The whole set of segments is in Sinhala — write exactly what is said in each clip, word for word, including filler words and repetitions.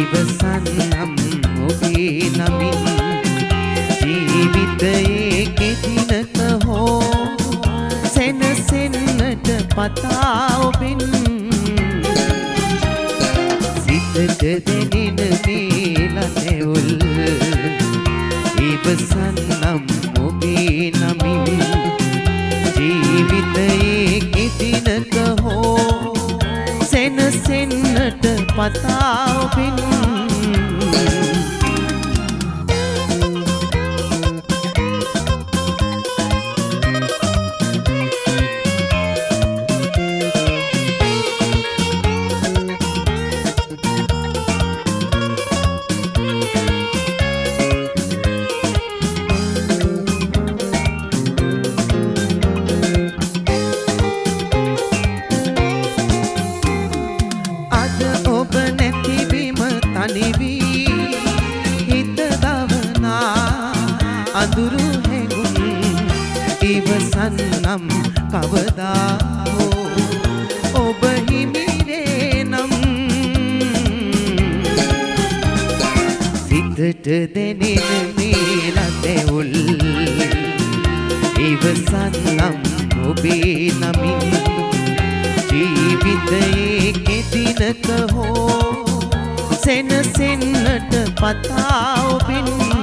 ඉවසන්නම් ඔබේ නමින් ජීවිතයේ කෙදිනක හෝ සෙනසෙන්නට පතා ඔබෙන් සිතට දැනෙන මේ ලතැවුල් ඉවසන්නම් ඔබේ නමින් ජීවිතයේ කෙදිනක හෝ සෙනසෙන්නට පතා ඔබෙන් අඳුරු හැඟුම් ඉවසන්නම් කවදා හෝ ඔබ හිමිවේ නම් සිතට දැනෙන මේ ලතැවුල් ඉවසන්නම් ඔබේ නමින් ජීවිතයේ කෙදිනක හෝ සෙනසෙන්නට පතා ඔබෙන්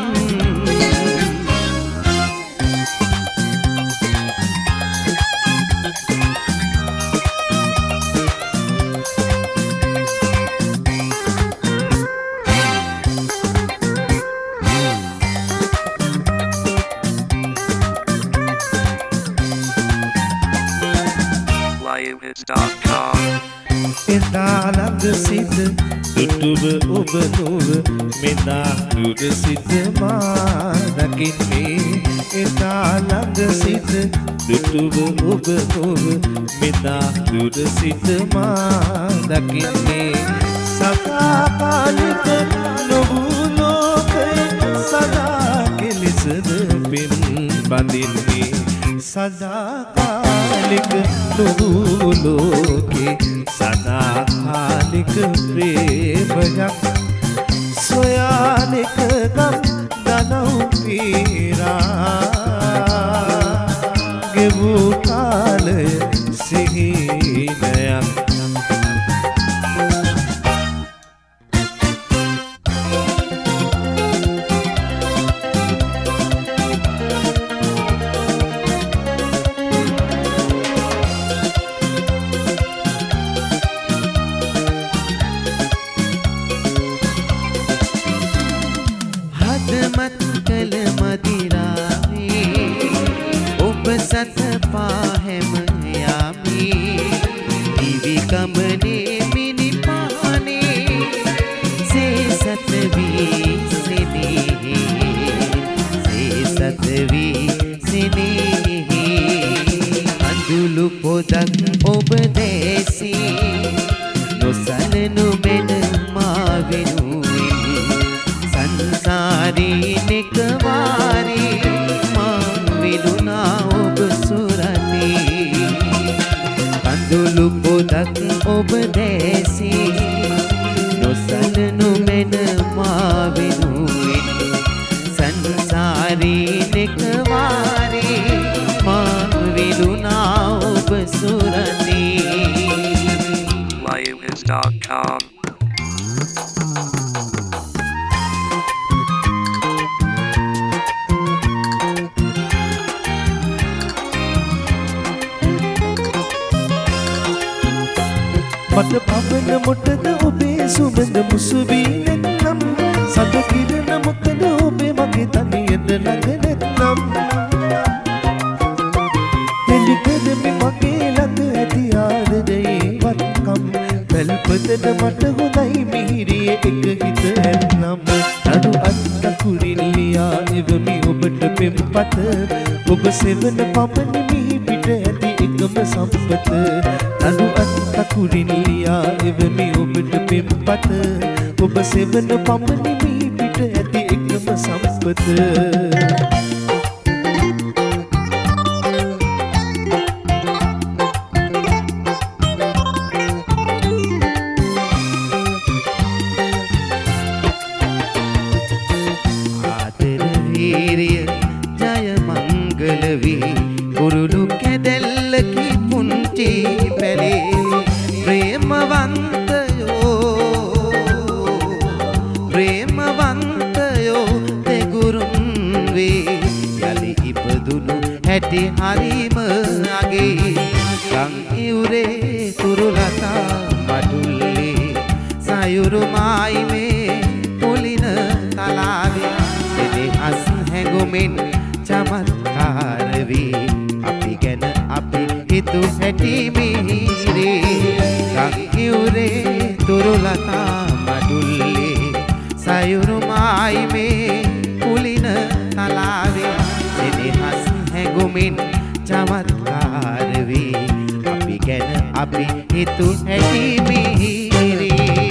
එදා ළඟ සිට දුටුව ඔබ නොව මෙදා දුර සිට මා දකින්නේ එදා ළඟ සිට දුටුව ඔබ නොව මෙදා දුර සිට මා දකින්නේ සදාකාලික නොවූ ලෝකේ සදා කෙලෙසද පෙම් බඳින්නේ සදාකාලික නොවූ ලෝකේ සදාකාලික ප්‍රේමයක් සොයානෙක ගම් දනව් පීරා ගෙවූ කාලය සිහිනයක් මත් කළ මදිරාවේ ඔබ සත පාහැම යාමේ දිවි ගමනේ මිනි පානේ සේසත වී සිනේ සේසත වී සිනේ අඳුළු පොදක් ඔබ දැසී නොසලනු මෙන මා වෙනුවෙන් සංසාරී නිකවාරී මා විලුනා ඔබ සුරතී කඳුළු පොදක් ඔබ දැසී නොසලනු මෙන මා වෙනුවෙන් සංසාරී නිකවාරී මා විලුනා ඔබ සුරතී live dot com මට පවන මොටද ඔබේ සුබඳ මුසුවී නැත්නම් සඳ කිරණ මොකද ඔබේ මගේ තනියද ළඟ නැත්නම් එලිකද මේ මගේ ළඟ ඇති ආදරේ වත්කම් පැල්පතද මට හොඳයි මිහිරිය එක හිත ඇත්නම් අඩු අත්ත කුරිල්ලියා එවමි ඔබට පෙම්පත ඔබ සෙවන පමණ මිහි පිට ඇති එකම සම්පත අඩු අත්ත කුරිල්ලියා එවමි ඔබට පෙම්පත ඔබ සෙවන පමණ මිහි පිට ඇති එකම සම්පත හැටි හරිම අගේ ගම් ඉවුරේ තුරුලතා මඩුල්ලේ සයුරු මායිමේ පුලින තලාවේ දෙදහස් හැඟුමින් චමත්කාර වී අපි ගැන අපි හිතු හැටි මිහිරේ ගම් ඉවුරේ තුරුලතා මඩුල්ලේ සයුරු මායිමේ පුලින තලාවේ දෙදහස් හැඟුමින් චමත්කාර වී අපි ගැන අපි හිතු හැටි මිහිරේ